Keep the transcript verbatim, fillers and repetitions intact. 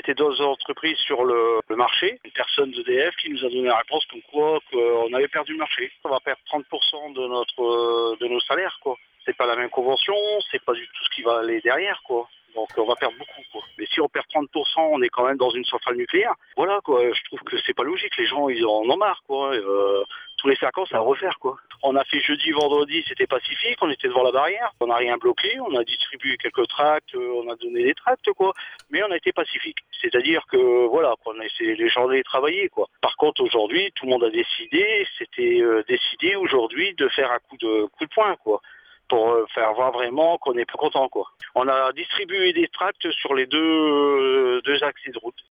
été deux entreprises sur le, le marché. Une personne d'E D F qui nous a donné la réponse comme quoi qu'on avait perdu le marché. On va perdre trente pour cent de notre de nos salaires, quoi. C'est pas la même convention, c'est pas du tout ce qui va aller derrière, quoi. Donc on va perdre beaucoup, quoi. Mais si on perd trente pour cent, on est quand même dans une centrale nucléaire. Voilà, quoi. Je trouve que c'est pas logique. Les gens, ils en ont marre, quoi. Euh, tous les cinq ans, c'est à refaire, quoi. On a fait jeudi, vendredi, c'était pacifique. On était devant la barrière. On n'a rien bloqué. On a distribué quelques tracts. On a donné des tracts, quoi. Mais on a été pacifique. C'est-à-dire que, voilà, qu'on a essayé les gens d'aller travailler, quoi. Par contre, aujourd'hui, tout le monde a décidé. C'était euh, décidé aujourd'hui de faire un coup de coup de poing, quoi, pour faire voir vraiment qu'on n'est pas content, quoi. On a distribué des tracts sur les deux, euh, deux axes de route.